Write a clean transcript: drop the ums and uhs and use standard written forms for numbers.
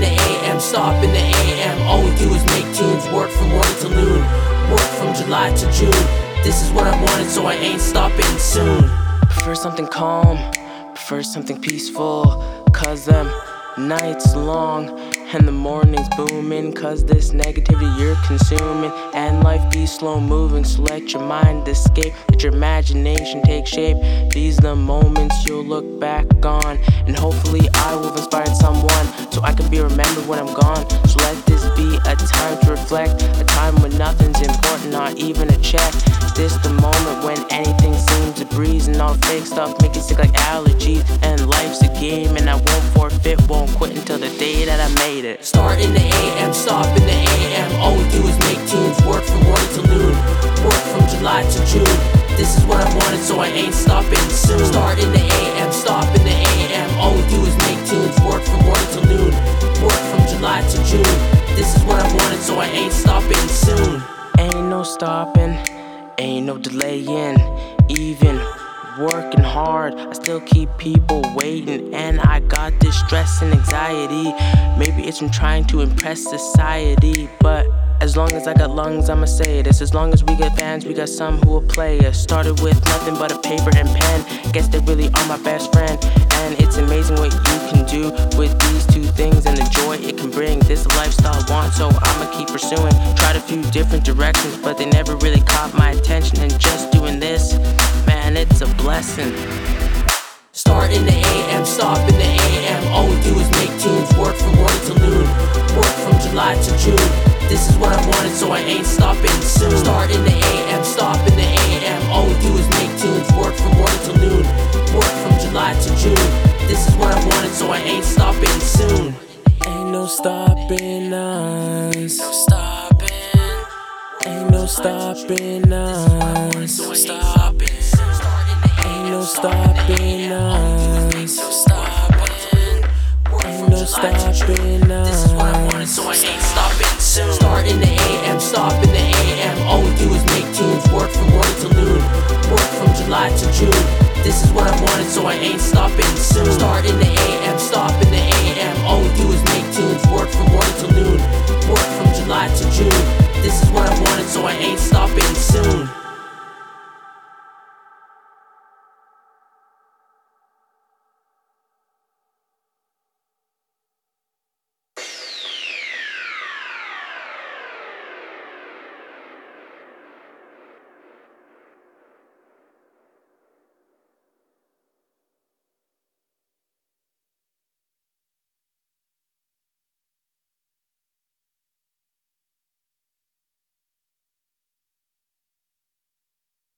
the AM, stop in the AM. All we do is make tunes, work from morning to noon, work from July to June. This is what I wanted, so I ain't stopping soon. Prefer something calm, prefer something peaceful, cause them nights long and the mornings booming, cause this negativity you're consuming, and life be slow moving. So let your mind escape, let your imagination take shape. These are the moments you'll look back on, and hopefully I will have inspired someone, so I can be remembered when I'm gone. So let this be a time to reflect, a time when nothing's important, not even a check. This the moment when anything seems a breeze, and all fake stuff make it sick like allergies. And life's a game, and I won't forfeit, won't quit until the day that I made it. Start in the AM, stop in the AM. All we do is make tunes, work from morning to noon, work from July to June. This is what I wanted, so I ain't stopping soon. Start in the AM, stop in the AM. All we do is make tunes, work from morning to noon, work from July to June. This is what I wanted, so I ain't stopping soon. Ain't no stopping, ain't no delaying. Even working hard, I still keep people waiting, and I got this stress and anxiety. Maybe it's from trying to impress society, but as long as I got lungs, I'ma say this. As long as we get fans, we got some who will play us. Started with nothing but a paper and pen, guess they really are my best friend. And it's amazing what you can do with these two things and the joy it can bring. This is a lifestyle I want, so I'ma keep pursuing. Tried a few different directions, but they never really caught my attention. And just doing this, man, it's a blessing. Start in the AM, stop in the AM. All we do is make tunes, work from morning to noon, work from July to June. This is what I wanted, so I ain't stopping soon. Start in the AM, stop in the AM. All we do is make tunes, work from morning to noon, work from July to June. This is what I wanted, so I ain't stopping soon. Ain't no stopping us. No stopping. Ain't no stopping us. So I ain't stopping. Ain't no stopping us. No stopping. Ain't no stopping us. This is what I wanted, so I ain't stopping soon. Start in the AM, stop in the AM. All we do is make tunes, work from morning to noon, work from July to June. This is what I wanted, so I ain't stopping soon. Start in the AM, stop in the AM. All we do is make tunes, work from morning to noon, work from July to June. This is what I wanted, so I ain't stopping soon.